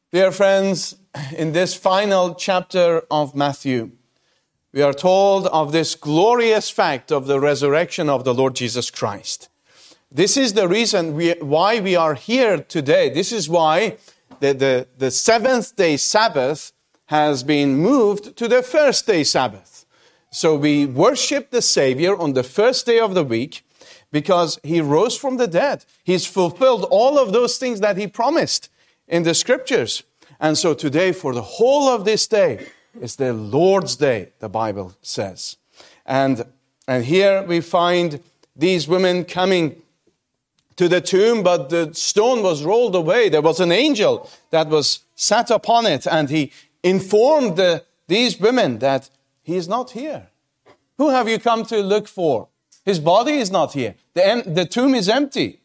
Dear friends, in this final chapter of Matthew, we are told of this glorious fact of the resurrection of the Lord Jesus Christ. This is the reason why we are here today. This is why the seventh day Sabbath has been moved to the first day Sabbath. So we worship the Savior on the first day of the week because He rose from the dead. He's fulfilled all of those things that He promised in the Scriptures. And so today, for the whole of this day, is the Lord's Day, the Bible says. And here we find these women coming to the tomb, but the stone was rolled away. There was an angel that was sat upon it, and he informed these women that He is not here. Who have you come to look for? His body is not here. The tomb is empty.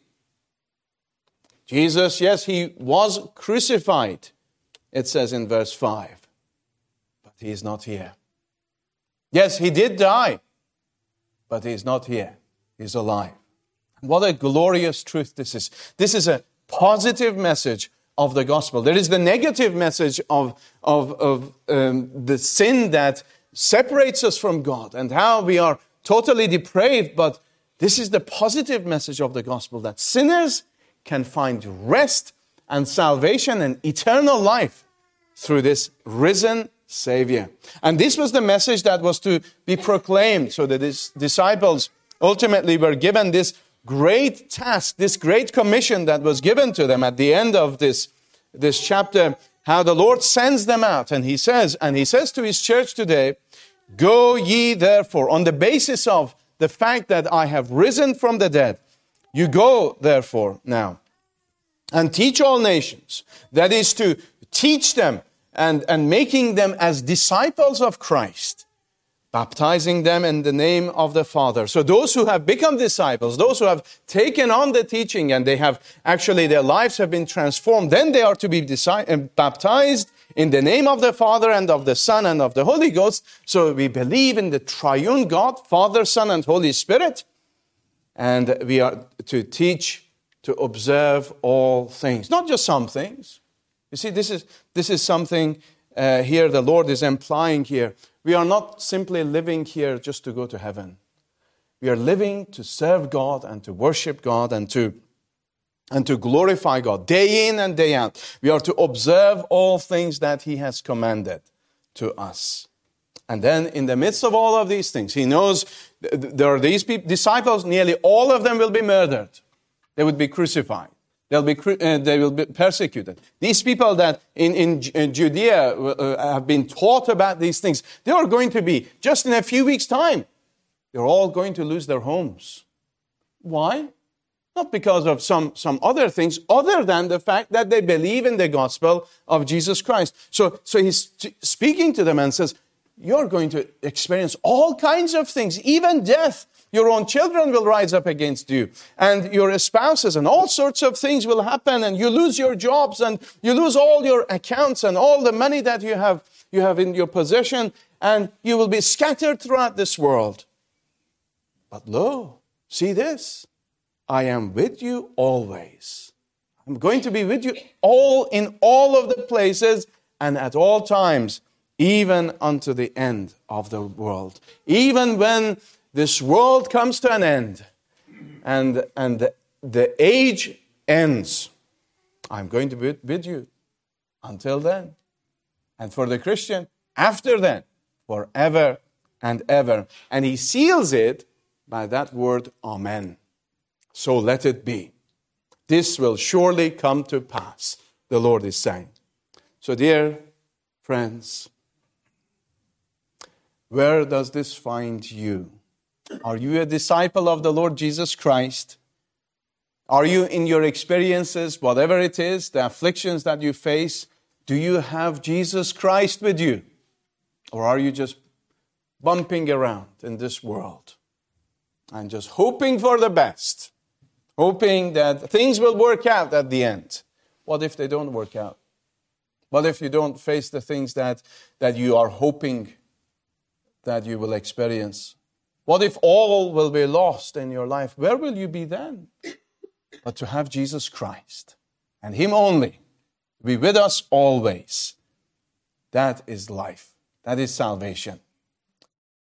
Jesus, yes, He was crucified, it says in verse 5. But He is not here. Yes, He did die, but He is not here. He's alive. What a glorious truth this is. This is a positive message of the gospel. There is the negative message of the sin that separates us from God and how we are totally depraved. But this is the positive message of the gospel, that sinners can find rest and salvation and eternal life through this risen Savior. And this was the message that was to be proclaimed, so that His disciples ultimately were given this great task, this great commission that was given to them at the end of this chapter, how the Lord sends them out. And He says to His church today, "Go ye therefore," on the basis of the fact that I have risen from the dead, you go therefore now and teach all nations. That is to teach them and making them as disciples of Christ, baptizing them in the name of the Father. So those who have become disciples, those who have taken on the teaching and they have actually, their lives have been transformed, then they are to be baptized in the name of the Father and of the Son and of the Holy Ghost. So we believe in the triune God, Father, Son, and Holy Spirit. And we are to teach, to observe all things, not just some things. You see, this is something here the Lord is implying here. We are not simply living here just to go to heaven. We are living to serve God and to worship God and to glorify God day in and day out. We are to observe all things that He has commanded to us. And then in the midst of all of these things, He knows there are these disciples, nearly all of them will be murdered. They would be crucified. They will be persecuted. These people that in Judea have been taught about these things, they are going to be, just in a few weeks' time, they're all going to lose their homes. Why? Not because of some other things, other than the fact that they believe in the gospel of Jesus Christ. So He's speaking to them and says, you're going to experience all kinds of things, even death. Your own children will rise up against you, and your spouses, and all sorts of things will happen, and you lose your jobs, and you lose all your accounts, and all the money that you have in your possession, and you will be scattered throughout this world. But lo, see this, I am with you always. I'm going to be with you in all of the places, and at all times, even unto the end of the world. Even when this world comes to an end and the age ends, I'm going to be with you until then. And for the Christian, after then, forever and ever. And He seals it by that word, Amen. So let it be. This will surely come to pass, the Lord is saying. So dear friends, where does this find you? Are you a disciple of the Lord Jesus Christ? Are you, in your experiences, whatever it is, the afflictions that you face, do you have Jesus Christ with you? Or are you just bumping around in this world and just hoping for the best, hoping that things will work out at the end? What if they don't work out? What if you don't face the things that you are hoping that you will experience? What if all will be lost in your life? Where will you be then? But to have Jesus Christ and Him only to be with us always. That is life. That is salvation.